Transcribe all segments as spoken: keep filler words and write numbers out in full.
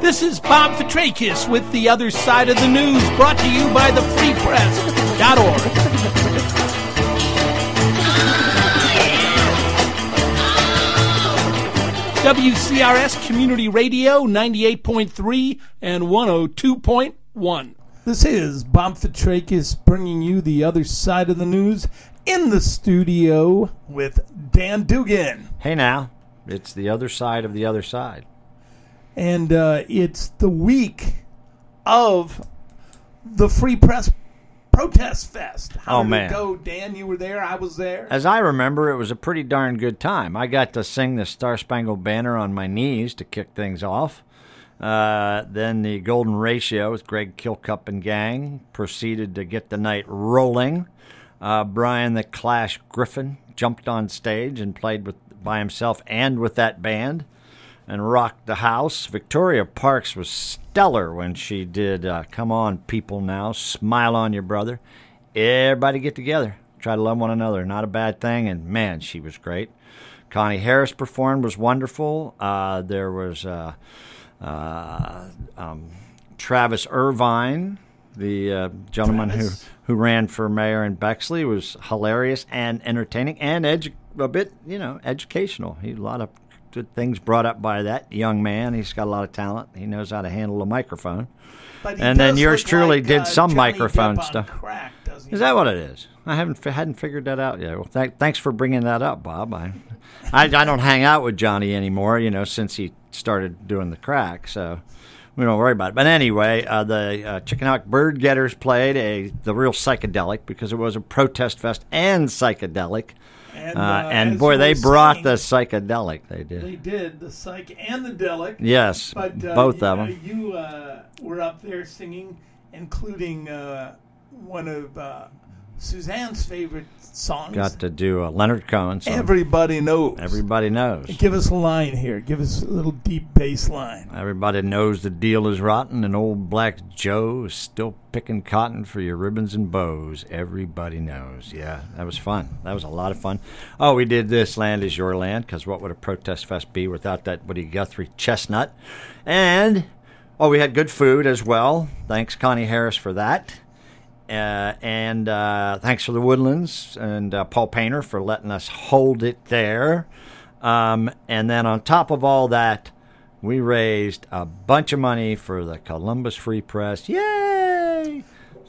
This is Bob Petrakis with The Other Side of the News, brought to you by the free press dot org. W C R S Community Radio, ninety-eight point three and one oh two point one. This is Bob Petrakis bringing you The Other Side of the News in the studio with Dan Dugan. Hey now, it's the other side of the other side. And uh, it's the week of the Free Press Protest Fest. How oh, did man. it go, Dan? You were there. I was there. As I remember, it was a pretty darn good time. I got to sing the Star-Spangled Banner on my knees to kick things off. Uh, then the Golden Ratio with Greg Kilcup and gang proceeded to get the night rolling. Uh, Brian the Clash Griffin jumped on stage and played with by himself and with that band and rocked the house. Victoria Parks was stellar when she did uh, Come On People Now, Smile on Your Brother. Everybody get together. Try to love one another. Not a bad thing, and man, she was great. Connie Harris performed, was wonderful. Uh, there was uh, uh, um, Travis Irvine, the uh, gentleman who, who ran for mayor in Bexley, was hilarious and entertaining and edu- a bit, you know, educational. He a lot of good things brought up by that young man. He's got a lot of talent. He knows how to handle a microphone. But he and then does yours look truly like, did uh, some Johnny microphone Depp on stuff. Crack, doesn't he? Is that what it is? I haven't hadn't figured that out yet. Well, th- thanks for bringing that up, Bob. I, I I don't hang out with Johnny anymore, you know, since he started doing the crack, so we don't worry about it. But anyway, uh, the uh, Chicken Hawk Bird Getters played a the real psychedelic because it was a protest fest and psychedelic. And, uh, uh, and as boy, you they were brought saying, the psychedelic. They did. They did, the psych and the delic. Yes, But, uh, both you, of uh, them. you uh, were up there singing, including uh, one of uh, Suzanne's favorite songs. Got to do a Leonard Cohen song. Everybody Knows. Everybody knows. Give us a line here. Give us a little deep bass line. Everybody knows the deal is rotten, and old Black Joe is still picking cotton for your ribbons and bows. Everybody knows. Yeah, that was fun. That was a lot of fun. Oh, we did This Land Is Your Land, because what would a protest fest be without that Woody Guthrie chestnut? And, oh, we had good food as well. Thanks, Connie Harris, for that. Uh, and uh, thanks for the Woodlands and uh, Paul Painter for letting us hold it there. Um, and then on top of all that, we raised a bunch of money for the Columbus Free Press. Yay!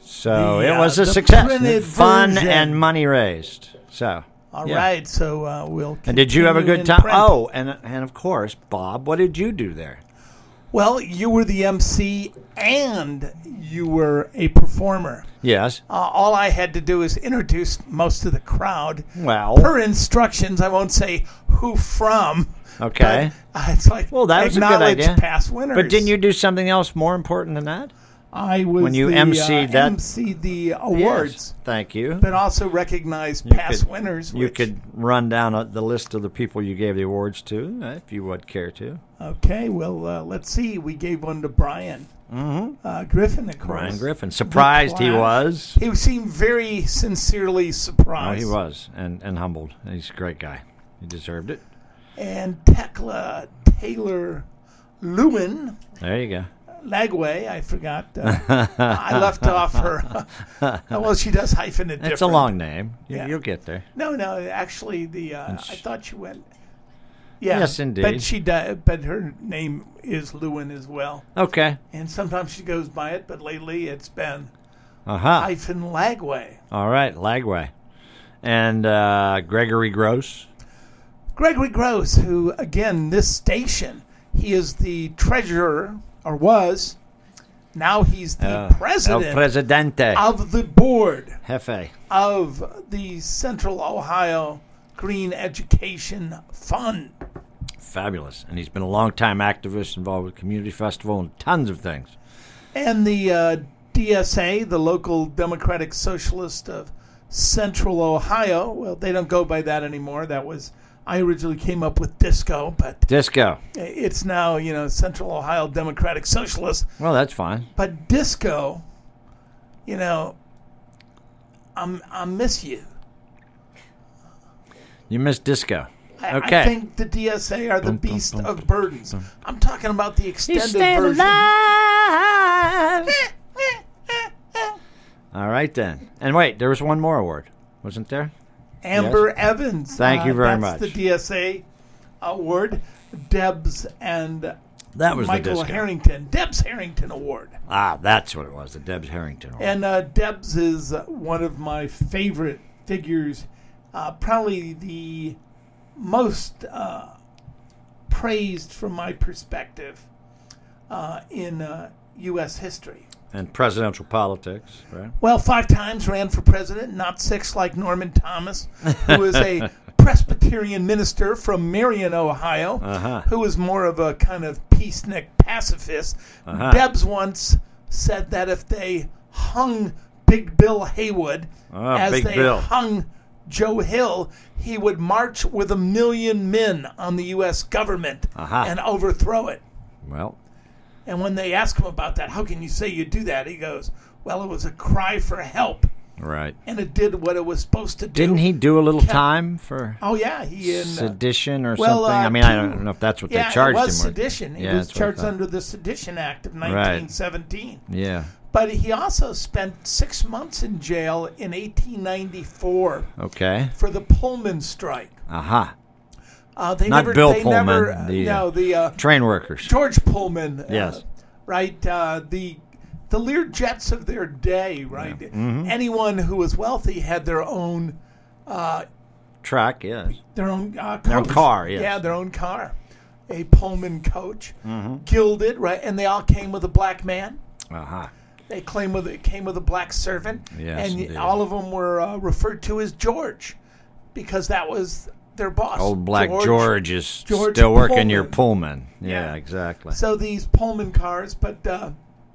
So The, it was uh, a the success. printed Fun version. and money raised. So. All yeah. right, so uh, we'll And did you have a continue good in time? print. Oh, and and of course, Bob, what did you do there? Well, you were the M C and you were a performer. Yes. Uh, all I had to do is introduce most of the crowd. Well. Per instructions, I won't say who from. Okay. But, uh, it's like Well, that was a good acknowledge idea. past winners. But didn't you do something else more important than that? I was when you the, emceed uh, that- emceed the awards, Yes. Thank you. but also recognize You past could- winners. You which- could run down uh, the list of the people you gave the awards to, uh, if you would care to. Okay, well, uh, let's see. We gave one to Brian Mm-hmm. uh, Griffin, of course. Brian Griffin. Surprised he Clash. was. He seemed very sincerely Oh, surprised. he was, and, and humbled. He's a great guy. He deserved it. And Tekla Taylor Lewin There you go. Lagway, I forgot. Uh, I left off her. well, she does hyphen it different. It's a long name. You, Yeah. You'll get there. No, no, actually, the uh, sh- I thought she went. Yeah, Yes, indeed. But she, di- but her name is Lewin as well, Okay. and sometimes she goes by it. But lately, it's been Uh-huh. hyphen Lagway. All right, Lagway. And uh, Gregory Gross. Gregory Gross, who again, this station, he is the treasurer or was. Now he's the Uh, president El Presidente. of the board Jefe. of the Central Ohio Green Education Fund. Fabulous. And he's been a long-time activist involved with Community Festival and tons of things. And the uh, D S A, the local Democratic Socialist of Central Ohio, well, they don't go by that anymore. That was, I originally came up with disco, but Disco. it's now, you know, Central Ohio Democratic Socialist. Well, that's fine. But disco, you know, I'm, I miss you. You miss disco. I, Okay. I think the D S A are the Bum, bum, beast bum, of burdens. I'm talking about the extended Stay version. alive. All right, then. And wait, there was one more award, wasn't there? Amber Yes. Evans. Thank you uh, very that's much. the D S A award. Debs and That was Michael the disco. Harrington. Debs Harrington Award. Ah, that's what it was, the Debs Harrington Award. And uh, Debs is uh, one of my favorite figures. Uh, probably the most uh, praised from my perspective uh, in uh, U S history. And presidential politics, right? Well, five times ran for president, not six like Norman Thomas, who was a Presbyterian minister from Marion, Ohio, Uh-huh. who was more of a kind of peacenik pacifist. Uh-huh. Debs once said that if they hung Big Bill Haywood Ah, as Big they Bill. hung Joe Hill, he would march with a million men on the U S government Uh-huh. and overthrow it. Well, And when they ask him about that, how can you say you do that? He goes, well, it was a cry for help, right. and it did what it was supposed to do. Didn't he do a little Kept- time for Oh, yeah. He in, uh, sedition or well, something? uh, I mean, I two- don't know if that's what yeah, they charged it was him with. sedition. He Yeah, was that's what I charged thought. under the Sedition Act of nineteen seventeen. Yeah. But he also spent six months in jail in eighteen ninety-four Okay. for the Pullman strike. Aha. Uh, they Not never, Bill they Pullman, Never, uh, the, no, uh, the uh, Train workers. George Pullman. uh, Yes. right. Uh, the the Learjets of their day. Right. Mm-hmm. Anyone who was wealthy had their own uh, Track, yes. their own uh, Their own coach. car, yes. Yeah, their own car. A Pullman coach, Mm-hmm. gilded, right, and they all came with a black man. Aha. They claim with it came with a black servant, Yes, and indeed. all of them were uh, referred to as George, because that was their boss. Old Black George, is George still working your Pullman. Pullman. Yeah, Yeah. exactly. So these Pullman cars, but uh,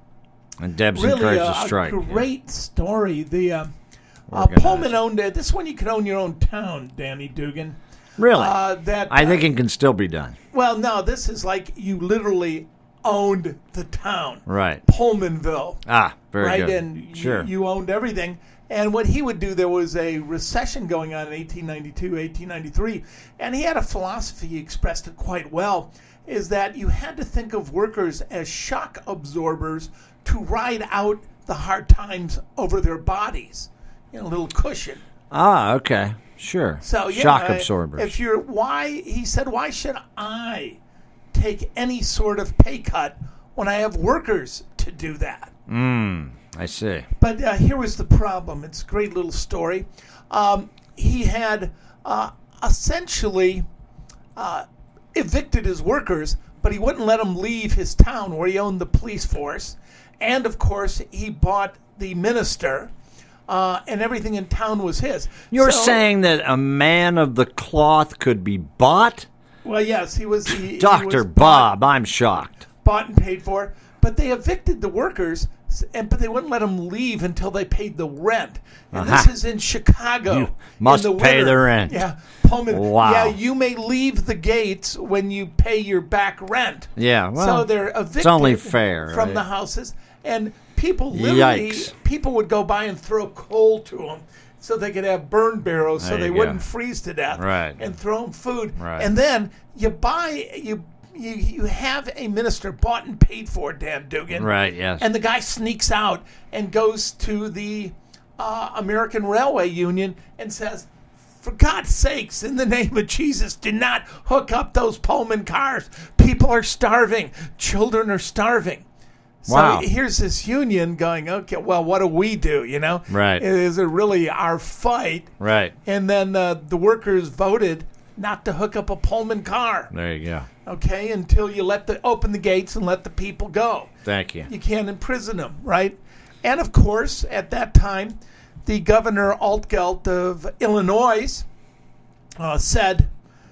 And Debs really encouraged a, the strike. a yeah. great story. The uh, uh, Organized. Pullman owned it. This is when you could own your own town, Danny Dugan. Really? Uh, that I uh, think it can still be done. Well, no, this is like you literally owned the town, Right. Pullmanville, Ah, very right? good. And sure. you, you owned everything. And what he would do, there was a recession going on in eighteen ninety-two, eighteen ninety-three, and he had a philosophy, he expressed it quite well, is that you had to think of workers as shock absorbers to ride out the hard times over their bodies, you know, a little cushion. ah, okay. Sure. So yeah, Shock uh, absorbers. If you're why he said, why should I take any sort of pay cut when I have workers to do that? Mm, I see. But uh, here was the problem. It's a great little story. Um, he had uh, essentially uh, evicted his workers, but he wouldn't let them leave his town where he owned the police force. And of course, he bought the minister. Uh, and everything in town was his. You're So- saying that a man of the cloth could be bought? Well, yes, he was. He, he Doctor was bought- Bob, I'm shocked. bought and paid for, but they evicted the workers, and but they wouldn't let them leave until they paid the rent. And Aha. this is in Chicago. You must in the pay winter. the rent. Yeah, Pullman. Wow. Yeah, you may leave the gates when you pay your back rent. Yeah, well, so they're evicted it's only fair, from right? the houses, and people literally Yikes. people would go by and throw coal to them. So they could have burn barrels, so There they you go. wouldn't freeze to death, Right. and throw them food. Right. And then you buy you you you have a minister bought and paid for, Dan Dugan. Right, yes. And the guy sneaks out and goes to the uh, American Railway Union and says, for God's sakes, in the name of Jesus, do not hook up those Pullman cars. People are starving. Children are starving. So Wow. here's this union going, okay, well, what do we do, you know? Right. Is it really our fight? Right. And then uh, the workers voted not to hook up a Pullman car, There you go. okay, until you let the open the gates and let the people go. Thank you. You can't imprison them, right? And of course, at that time, the Governor Altgeld of Illinois uh, said,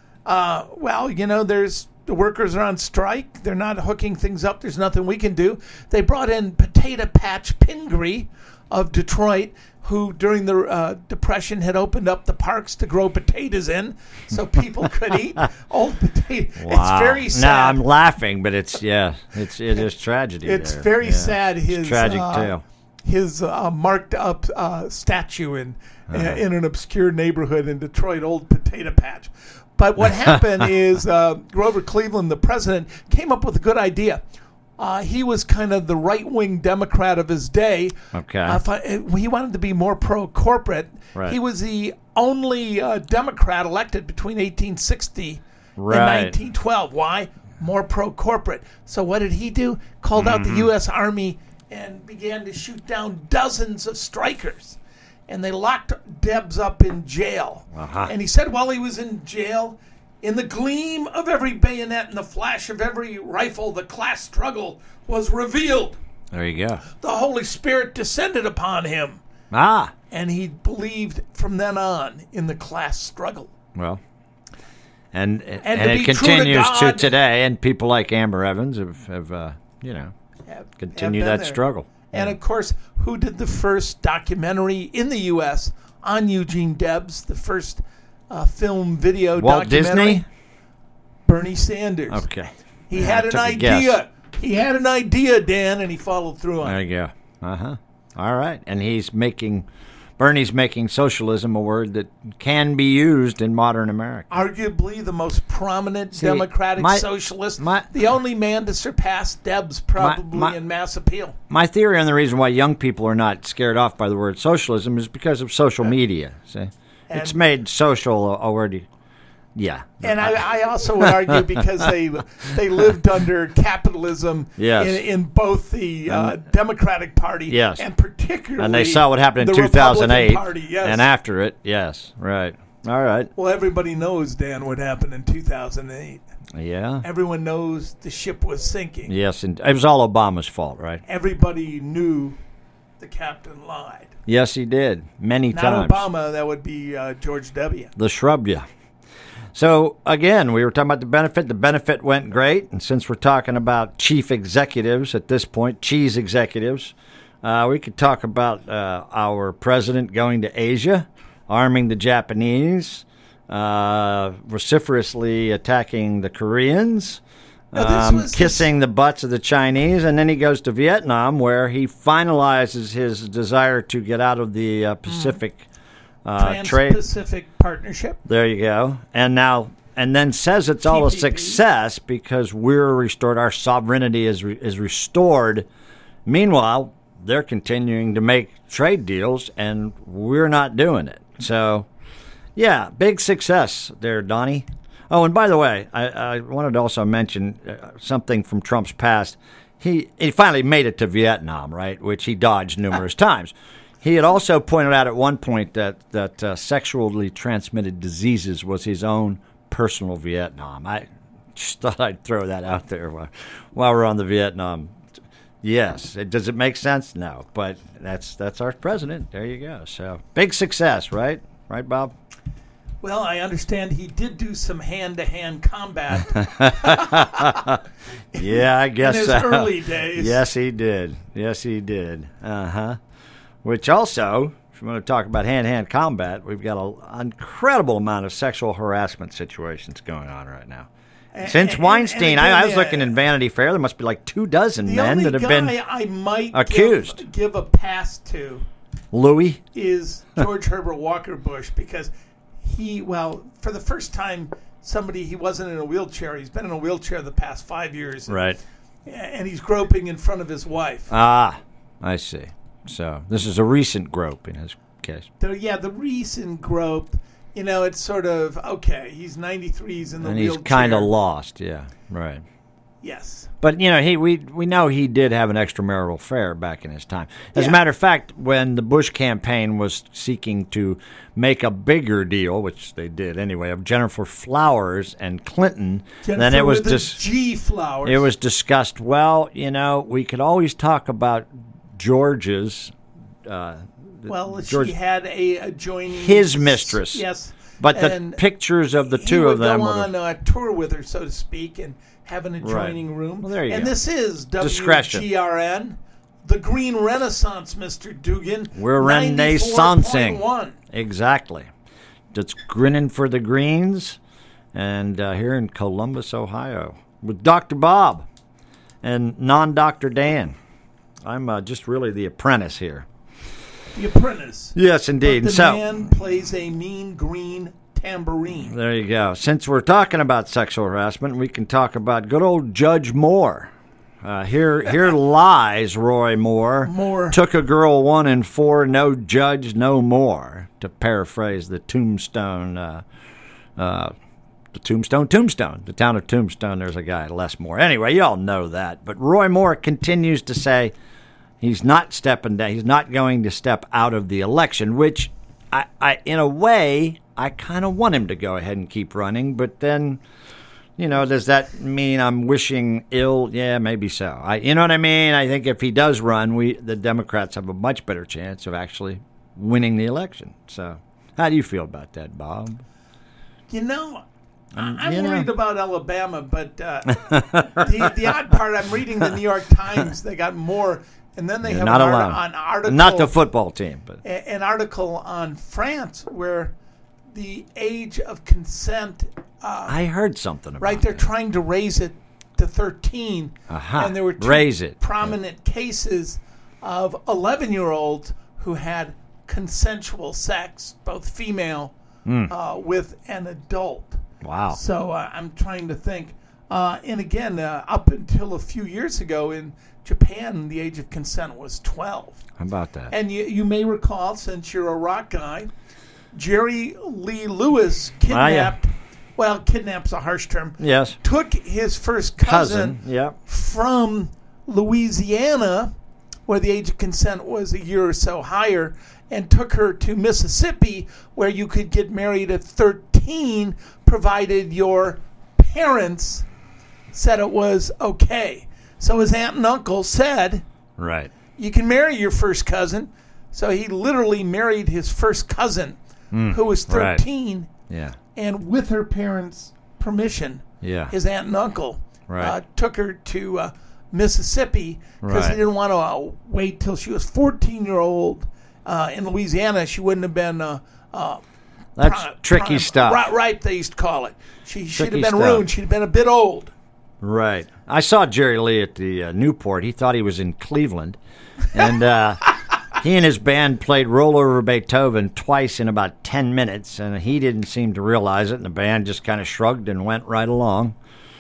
uh, well, you know, there's the workers are on strike. They're not hooking things up. There's nothing we can do. They brought in Potato Patch Pingree of Detroit, who during the uh, Depression had opened up the parks to grow potatoes in so people could eat old potato. Wow. It's very sad. No, I'm laughing, but it's, yeah, it's, it is tragedy It's there. very Yeah. sad. It's a His tragic uh, tale. his uh, marked up uh, statue in Uh-huh. in an obscure neighborhood in Detroit, Old Potato Patch. But what happened is uh, Grover Cleveland, the president, came up with a good idea. Uh, he was kind of the right-wing Democrat of his day. Okay. Uh, if I, he wanted to be more pro-corporate. Right. He was the only uh, Democrat elected between eighteen sixty Right. and nineteen twelve. Why? More pro-corporate. So what did he do? Called Mm-hmm. out the U S Army and began to shoot down dozens of strikers. And they locked Debs up in jail. Uh-huh. And he said while he was in jail, in the gleam of every bayonet and the flash of every rifle, the class struggle was revealed. There you go. The Holy Spirit descended upon him. Ah, And he believed from then on in the class struggle. well. And and, And to it be true to continues to, God- today, and people like Amber Evans have, have uh, you know, Have- continued have been that there. struggle. And of course, who did the first documentary in the U S on Eugene Debs? The first uh, film video Walt documentary? Disney? Bernie Sanders. Okay. He Yeah, had I an took a guess. idea. He had an idea, Dan, and he followed through on There it. you go. Uh-huh. All right. And he's making, Bernie's making socialism a word that can be used in modern America. Arguably the most prominent See, Democratic my- socialist, my- the only man to surpass Debs probably my- in mass appeal. My theory on the reason why young people are not scared off by the word socialism is because of social media. See? It's And- made social already. Yeah. And I, I also would argue because they they lived under capitalism Yes. in, in both the uh, Democratic Party Yes. and particularly And they saw what happened in the two thousand eight. Republican Party, yes. And after it, yes. Right. All right. Well, everybody knows, Dan, what happened in two thousand eight. Yeah. Everyone knows the ship was sinking. Yes. And it was all Obama's fault, right? Everybody knew the captain lied. Yes, he did. Many Not times. Obama, that would be uh, George W. The shrub, yeah. So, again, we were talking about the benefit. The benefit went great. And since we're talking about chief executives at this point, cheese executives, uh, we could talk about uh, our president going to Asia, arming the Japanese, uh, vociferously attacking the Koreans, Now, this um, was- kissing the butts of the Chinese. And then he goes to Vietnam, where he finalizes his desire to get out of the uh, Pacific uh, trade. Trans-Pacific Partnership. There you go. And now, and then says it's all a T P P. success because we're restored. Our sovereignty is re, is restored. Meanwhile, they're continuing to make trade deals, and we're not doing it. So, yeah, big success there, Donnie. Oh, and by the way, I, I wanted to also mention uh, something from Trump's past. He he finally made it to Vietnam, right, which he dodged numerous times. He had also pointed out at one point that that uh, sexually transmitted diseases was his own personal Vietnam. I just thought I'd throw that out there while, while we're on the Vietnam. Yes, it, does it make sense? No, but that's that's our president. There you go. So big success, right? Right, Bob? Well, I understand he did do some hand-to-hand combat Yeah, I guess in his so. early days. Yes, he did. Yes, he did. Uh huh. Which also, if you want to talk about hand-to-hand combat, we've got an incredible amount of sexual harassment situations going on right now. And- Since and- Weinstein, and I, I again, was looking in Vanity Fair. There must be like two dozen The men only that have guy been I might accused. give, give a pass to Louis. is George Herbert Walker Bush because he, well, for the first time, somebody, he wasn't in a wheelchair. He's been in a wheelchair the past five years. Right. And he's groping in front of his wife. Ah, I see. So this is a recent grope in his case. So, yeah, the recent grope, you know, it's sort of, okay, he's ninety-three, he's in the And wheelchair. he's kind of lost, yeah, right. Yes. But, you know, he we we know he did have an extramarital affair back in his time. As Yeah. a matter of fact, when the Bush campaign was seeking to make a bigger deal, which they did anyway, of Jennifer Flowers and Clinton, Jennifer then it was with a dis- G Flowers. it was discussed, well, you know, we could always talk about George's uh, Well, George- she had a adjoining... his mistress. Yes. But the And pictures of the he two would of them go were on a tour with her, so to speak, and have an adjoining room. Well, there you and go. this is Discretion. W G R N, the Green Renaissance, Mister Dugan. We're renaissancing. Exactly. Just grinning for the greens. And uh, here in Columbus, Ohio, with Doctor Bob and non-Doctor Dan. I'm uh, just really the apprentice here. The Apprentice. Yes, indeed. But the so, man plays a mean green tambourine. There you go. Since we're talking about sexual harassment, we can talk about good old Judge Moore. Uh, here, here lies Roy Moore. Moore. Took a girl one and four, no judge, no more, to paraphrase the Tombstone, uh, uh, the Tombstone, Tombstone, the town of Tombstone. There's a guy, Les Moore. Anyway, you all know that. But Roy Moore continues to say he's not stepping down. He's not going to step out of the election, which I, I in a way, I kind of want him to go ahead and keep running. But then, you know, does that mean I'm wishing ill? Yeah, maybe so. I, you know what I mean? I think if he does run, we the Democrats have a much better chance of actually winning the election. So, how do you feel about that, Bob? You know, Um, I'm you know. worried about Alabama, but uh, the, the odd part, I'm reading the New York Times. They got more, and then they You're have not an, alone. art, an article. Not the football team, but a- an article on France where the age of consent. Uh, I heard something about right, they're that. trying to raise it to thirteen, Aha, and there were two raise it. prominent cases of eleven-year-olds who had consensual sex, both female, Mm. uh, with an adult. Wow. So uh, I'm trying to think. Uh, and again, uh, up until a few years ago in Japan, the age of consent was twelve. How about that? And you, you may recall, since you're a rock guy, Jerry Lee Lewis kidnapped, Ah, well, kidnapp's a harsh term, yes. took his first cousin, Cousin, yeah. from Louisiana, where the age of consent was a year or so higher, and took her to Mississippi, where you could get married at thirteen, provided your parents said it was okay. So his aunt and uncle said, Right. you can marry your first cousin. So he literally married his first cousin, Mm, who was right. thirteen, Yeah. and with her parents' permission, Yeah. his aunt and uncle Right. uh, took her to uh, Mississippi because Right. they didn't want to uh, wait till she was fourteen-year-old uh, in Louisiana. She wouldn't have been uh, uh, That's pri- tricky prime- stuff. Right, right, they used to call it. She, she'd have Tricky been stuff. ruined. She'd have been a bit old. Right. I saw Jerry Lee at the uh, Newport. He thought he was in Cleveland. And uh, he and his band played Roll Over Beethoven twice in about ten minutes. And he didn't seem to realize it. And the band just kind of shrugged and went right along.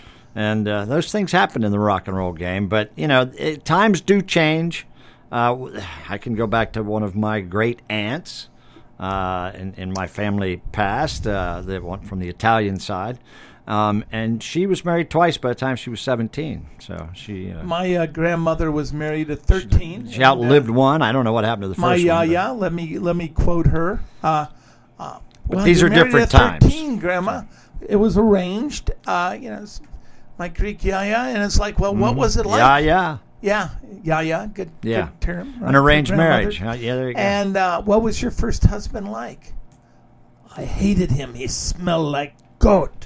And uh, those things happen in the rock and roll game. But, you know, it, times do change. Uh, I can go back to one of my great aunts uh, in, in my family past, uh, the one from the Italian side. Um, and she was married twice by the time she was seventeen. So she uh, My uh, grandmother was married at thirteen. she outlived one. I don't know what happened to the My first one. but- yaya, let me let me quote her. Uh, uh, well, these you're are married different at times. thirteen, Grandma. It was arranged. Uh, you know, it's my Greek yaya, and it's like, well, what was it like? Yeah, yeah. Yeah, yaya, good, Yeah. good term. right, An for arranged grandmother. marriage. Uh, yeah, there you go. And uh, what was your first husband like? I hated him. He smelled like goat.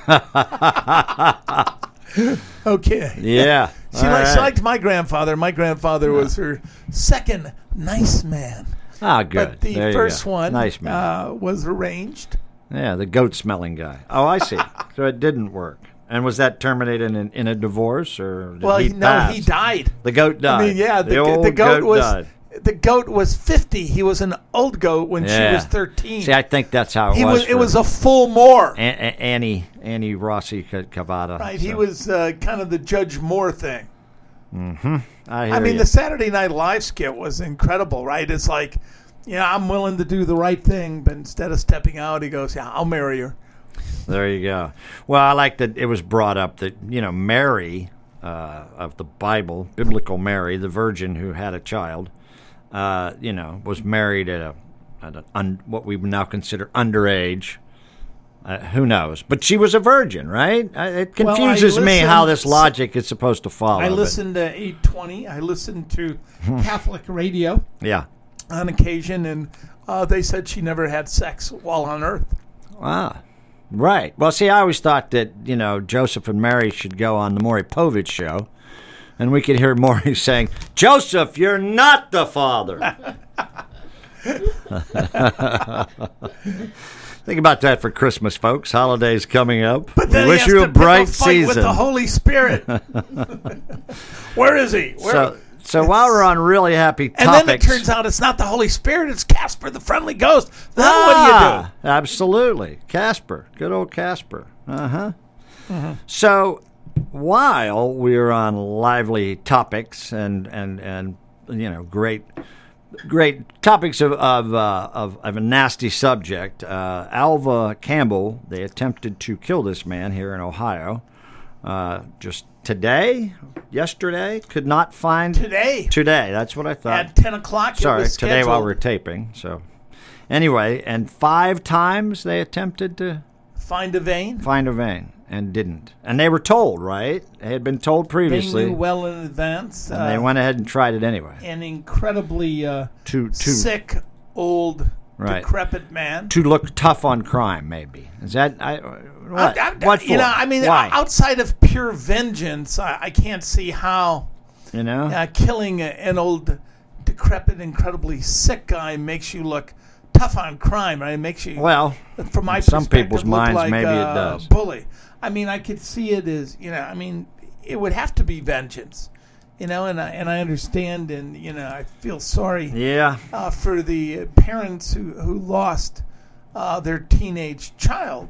Okay. yeah. She, All li- she right. liked my grandfather. My grandfather was her second nice man. Ah, good. But the There you first go. one Nice man. uh, was arranged. Yeah, the goat-smelling guy. Oh, I see. So it didn't work. And was that terminated in, in a divorce, or did Well, he he, no, pass? he died. The goat died. I mean, yeah, the, the, old the goat, was died. the goat was fifty. He was an old goat when Yeah. she was thirteen. See, I think that's how it he was. was. It for was a full Moore. A- A- Annie Annie Rossi Cavada. Right. He so. was uh, kind of the Judge Moore thing. I, I hear mean, ya. the Saturday Night Live skit was incredible, right? It's like, yeah, I'm willing to do the right thing, but instead of stepping out, he goes, yeah, I'll marry her. There you go. Well, I like that it was brought up that, you know, Mary uh, of the Bible, biblical Mary, the virgin who had a child, uh, you know, was married at a at a un, what we would now consider underage. Uh, who knows? But she was a virgin, right? Uh, It Well, I confuses me how listened- this logic is supposed to follow. I but- listened to eight twenty. I listened to Catholic radio Yeah. on occasion, and uh, they said she never had sex while on Earth. Ah, right. Well, see, I always thought that, you know, Joseph and Mary should go on the Maury Povich show, and we could hear Maury saying, Joseph, you're not the father. Think about that for Christmas, folks. Holidays coming up. But We then wish he has you to a bright pick a fight with season. the Holy Spirit. Where is he? Where? So, So while we're on really happy topics, and then it turns out it's not the Holy Spirit; it's Casper, the friendly ghost. Then ah, what do you do? Absolutely, Casper, good old Casper. Uh huh. Mm-hmm. So while we're on lively topics and and and you know great. Great topics of of, uh, of of a nasty subject. Uh, Alva Campbell, they attempted to kill this man here in Ohio. Uh, just today, yesterday, could not find today. Today, that's what I thought. At ten o'clock. Sorry, it was today scheduled. while we're taping. So, anyway, and five times they attempted to find a vein. Find a vein. And didn't. And they were told, right? They had been told previously. They knew well in advance. And uh, they went ahead and tried it anyway. An incredibly uh, too, too, sick, old, right. decrepit man. To look tough on crime, maybe. Is that... I, what? I, I, what for? You know, I mean, Why? outside of pure vengeance, I, I can't see how you know uh, killing a, an old, decrepit, incredibly sick guy makes you look tough on crime, right? It makes you, well, from my some perspective, people's look minds, like maybe a it does. bully. I mean, I could see it as, you know, I mean, it would have to be vengeance, you know, and I, and I understand, and, you know, I feel sorry yeah. uh, for the parents who, who lost uh, their teenage child.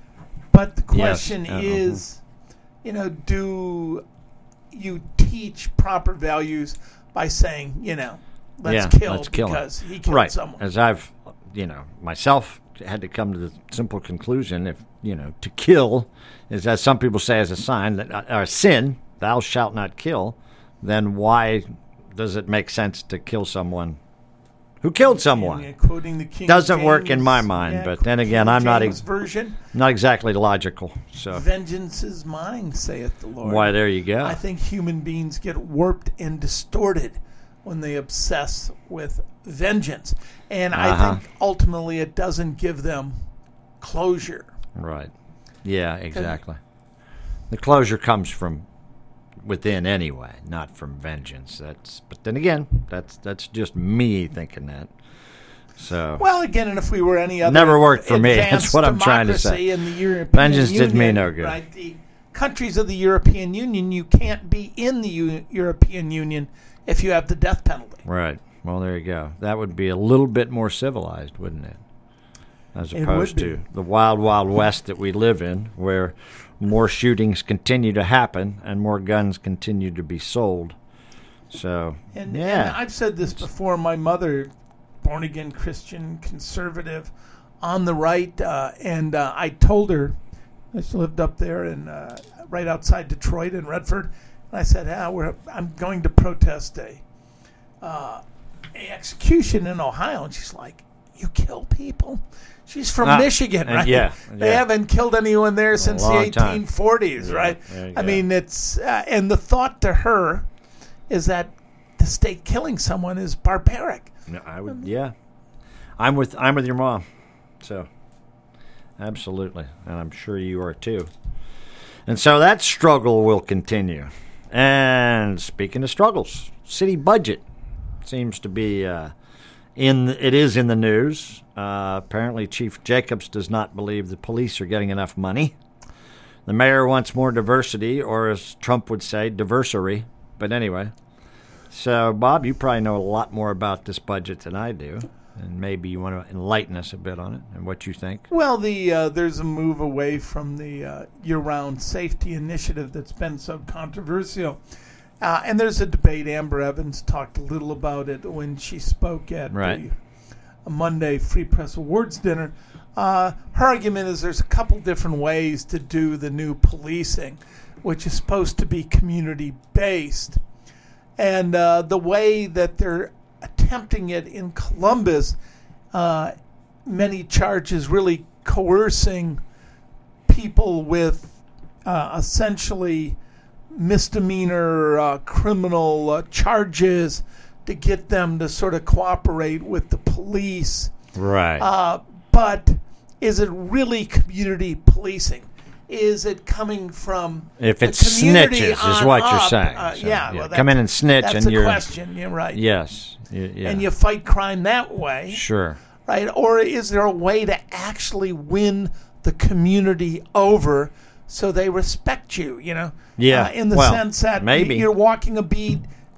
But the question yes. uh-huh. is, you know, do you teach proper values by saying, you know, let's yeah, kill let's kill because him. he killed right. someone? As I've, you know, myself had to come to the simple conclusion, if, you know, to kill is, as some people say, as a sign that uh, or a sin, thou shalt not kill, then why does it make sense to kill someone who killed someone? And, uh, quoting the King Doesn't James, work in my mind, yeah, but then again, King I'm not James ex- version. not exactly logical. So Vengeance is mine, saith the Lord. Why, there you go. I think human beings get warped and distorted when they obsess with vengeance. And Uh-huh. I think ultimately it doesn't give them closure. Right. Yeah, exactly. The closure comes from within anyway, not from vengeance. That's but then again, that's that's just me thinking that. So Well, again, and if we were any other never worked for me. That's advanced what I'm trying to say. democracy in the European Vengeance did me Union, no good. Right? The countries of the European Union, you can't be in the U- European Union if you have the death penalty. Right. Well, there you go. That would be a little bit more civilized, wouldn't it? As It opposed would be. to the wild, wild west that we live in, where more shootings continue to happen and more guns continue to be sold. So, And, yeah. and I've said this before. My mother, born again Christian, conservative, on the right, uh, and uh, I told her, she lived up there in uh, right outside Detroit in Redford, and I said, ah, we're, I'm going to protest a, uh, a execution in Ohio, and she's like, you kill people? She's from Ah, Michigan, and right? yeah, They yeah. haven't killed anyone there since the long time. eighteen forties, Yeah, right? there you I go. mean, it's uh, and the thought to her is that the state killing someone is barbaric. No, I would, yeah. I'm with I'm with your mom. So, absolutely, and I'm sure you are too. And so that struggle will continue. And speaking of struggles, city budget seems to be uh, in. It is in the news. Uh, apparently, Chief Jacobs does not believe the police are getting enough money. The mayor wants more diversity, or as Trump would say, diversary. But anyway, so Bob, you probably know a lot more about this budget than I do, and maybe you want to enlighten us a bit on it and what you think. Well, the uh, there's a move away from the uh, year-round safety initiative that's been so controversial. Uh, and there's a debate. Amber Evans talked a little about it when she spoke at Right. the Monday Free Press Awards dinner. Uh, her argument is there's a couple different ways to do the new policing, which is supposed to be community-based. And uh, the way that they're attempting it in Columbus, uh, many charges really coercing people with uh, essentially misdemeanor uh, criminal uh, charges to get them to sort of cooperate with the police. Right. Uh, but is it really community policing? Is it coming from If the it's community snitches, is on what you're up? saying. Uh, So, yeah, yeah, well, come in and snitch, that's and the you're question. You're right. yes, y- yeah, And you fight crime that way, sure. right? Or is there a way to actually win the community over so they respect you? You know, Yeah, uh, in the well, sense that maybe. you're walking a beat.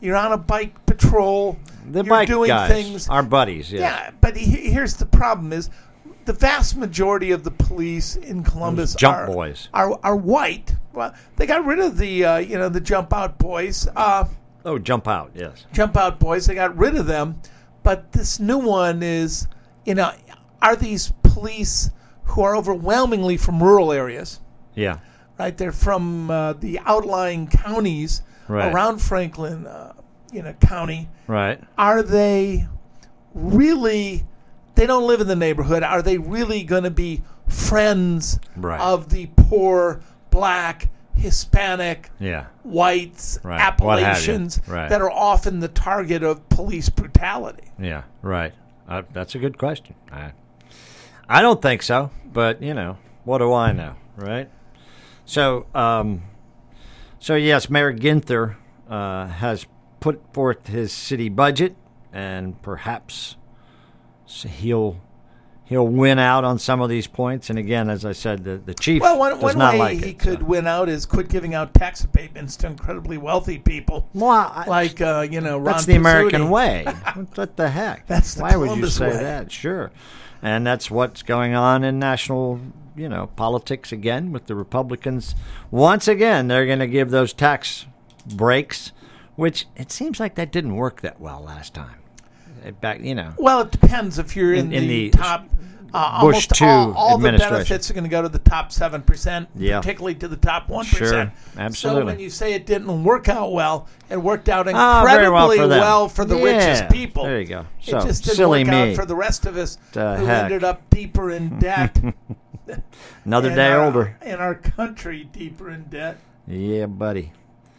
You're on a bike patrol. The you're bike doing guys, things. our buddies. Yes. Yeah, but he, here's the problem: is the vast majority of the police in Columbus Those jump are, boys. are are white. Well, they got rid of the uh, you know the jump out boys. Uh, Oh, jump out, yes. jump out boys. They got rid of them, but this new one is you know are these police who are overwhelmingly from rural areas? Yeah. Right, they're from uh, the outlying counties Right. around Franklin, uh, you know, County. Right. Are they really? They don't live in the neighborhood. Are they really going to be friends Right. of the poor, black, Hispanic, Yeah. whites, Right. What have you. Appalachians Right. that are often the target of police brutality? Yeah, right. Uh, that's a good question. I, I don't think so, but, you know, what do I know, right? So, um, so yes, Mayor Ginther uh, has put forth his city budget, and perhaps he'll he'll win out on some of these points. And again, as I said, the, the chief Well, one, does one not way like he it. could so. win out is quit giving out tax abatements to incredibly wealthy people, Well, I- like uh, you know, Ron that's the American Pizzuti. way. What the heck? That's the Why would you Columbus say way. that? Sure. And that's what's going on in national, you know, politics again with the Republicans. Once again, they're going to give those tax breaks, which it seems like that didn't work that well last time. It Back, you know. Well, it depends if you're in, In- in the, the top. Uh, Bush almost two all, all the administration. benefits are going to go to the top seven percent, Yeah. particularly to the top one percent. Sure, absolutely. So when you say it didn't work out well, it worked out Ah, incredibly very well for them. well for the Yeah, richest people. there you go. It So, just didn't silly work me. out for the rest of us The who heck. ended up deeper in debt. Another in day our- older. In our country, deeper in debt. Yeah, buddy.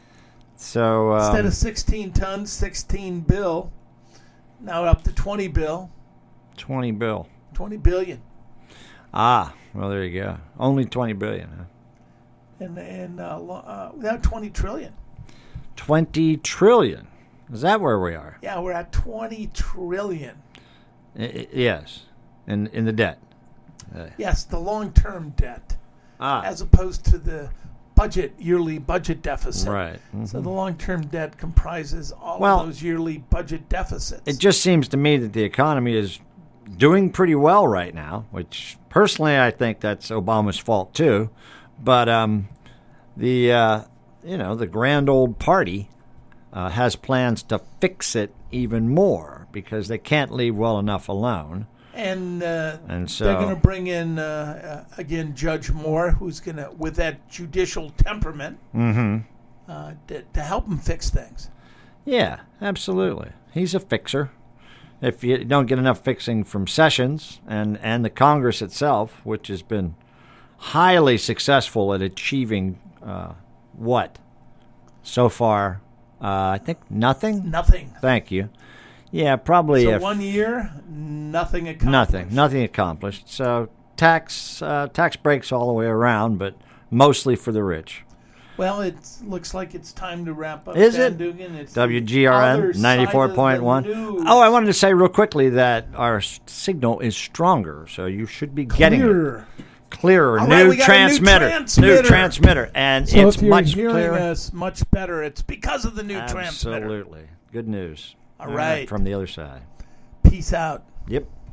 So um, Instead of sixteen tons, sixteen bill, now up to twenty bill, twenty bill. twenty billion. Ah, well, there you go. Only twenty billion. Huh? And, and uh, lo- uh, now twenty trillion. Twenty trillion. Is that where we are? Yeah, we're at twenty trillion. I- I- yes, in in the debt. Uh, Yes, the long-term debt, ah, as opposed to the budget yearly budget deficit. right. Mhm. So the long-term debt comprises all Well, of those yearly budget deficits. It just seems to me that the economy is doing pretty well right now, which personally I think that's Obama's fault too. But um, the uh, you know the grand old party uh, has plans to fix it even more because they can't leave well enough alone. and uh, And so- they're going to bring in uh, uh, again Judge Moore, who's going to, with that judicial temperament, Mm-hmm. uh, to, to help them fix things. Yeah, absolutely. He's a fixer. If you don't get enough fixing from Sessions and, and the Congress itself, which has been highly successful at achieving uh, what? So far, uh, I think nothing? Nothing. Thank you. Yeah, probably So if one year, nothing accomplished. nothing. Nothing accomplished. So tax uh, tax breaks all the way around, but mostly for the rich. Well, it looks like it's time to wrap up. Is Van it? Dugan. It's W G the R other N side ninety-four point one. of the news. Oh, I wanted to say real quickly that our s- signal is stronger, so you should be getting it. Clearer. Clearer. All new, right, we got a new transmitter. transmitter. New transmitter. And So it's if you're much hearing clearer. us much better, it's because of the new transmitter. Absolutely. Good news. All right. From the other side. Peace out. Yep.